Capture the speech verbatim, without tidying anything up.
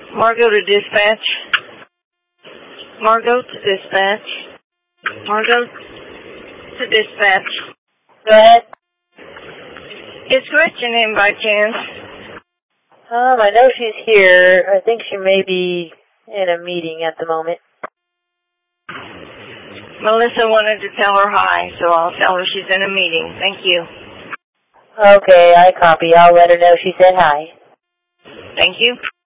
Margot to dispatch. Margot to dispatch. Margot to dispatch. Go ahead. Is Gretchen in by chance? Um, I know she's here. I think she may be in a meeting at the moment. Melissa wanted to tell her hi, so I'll tell her she's in a meeting. Thank you. Okay, I copy. I'll let her know she said hi. Thank you.